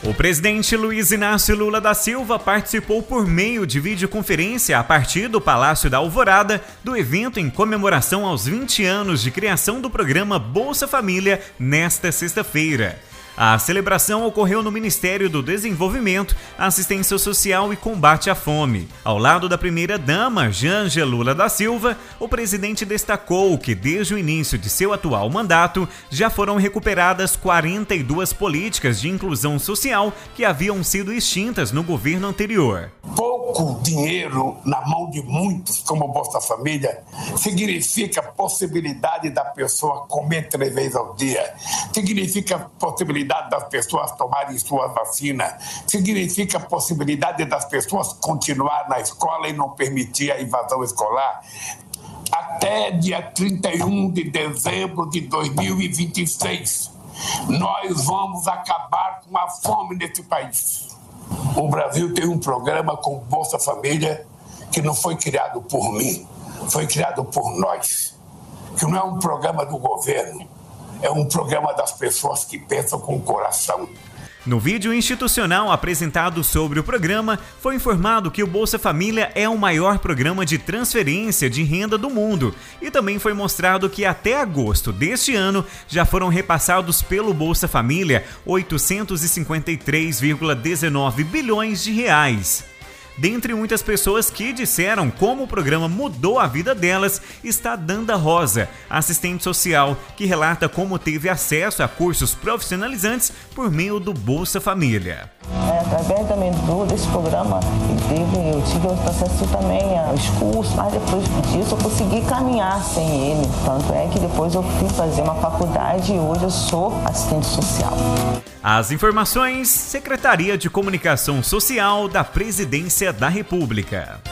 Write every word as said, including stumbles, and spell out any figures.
O presidente Luiz Inácio Lula da Silva participou por meio de videoconferência a partir do Palácio da Alvorada do evento em comemoração aos vinte anos de criação do programa Bolsa Família nesta sexta-feira. A celebração ocorreu no Ministério do Desenvolvimento, Assistência Social e Combate à Fome. Ao lado da primeira-dama, Janja Lula da Silva, o presidente destacou que desde o início de seu atual mandato já foram recuperadas quarenta e duas políticas de inclusão social que haviam sido extintas no governo anterior. Pouco dinheiro na mão de muitos, como o Bolsa Família, significa possibilidade da pessoa comer três vezes ao dia, significa possibilidade das pessoas tomarem sua vacina, significa a possibilidade das pessoas continuar na escola e não permitir a invasão escolar. Até dia trinta e um de dezembro de dois mil e vinte e seis, nós vamos acabar com a fome nesse país. O Brasil tem um programa com Bolsa Família que não foi criado por mim, foi criado por nós, que não é um programa do governo. É um programa das pessoas que pensam com o coração. No vídeo institucional apresentado sobre o programa, foi informado que o Bolsa Família é o maior programa de transferência de renda do mundo e também foi mostrado que até agosto deste ano já foram repassados pelo Bolsa Família oitocentos e cinquenta e três vírgula dezenove bilhões de reais. Dentre muitas pessoas que disseram como o programa mudou a vida delas, está Danda Rosa, assistente social, que relata como teve acesso a cursos profissionalizantes por meio do Bolsa Família. É, através também do, desse programa, teve, eu tive acesso também aos cursos, mas depois disso eu consegui caminhar sem ele. Tanto é que depois eu fui fazer uma faculdade e hoje eu sou assistente social. As informações, Secretaria de Comunicação Social da Presidência da República.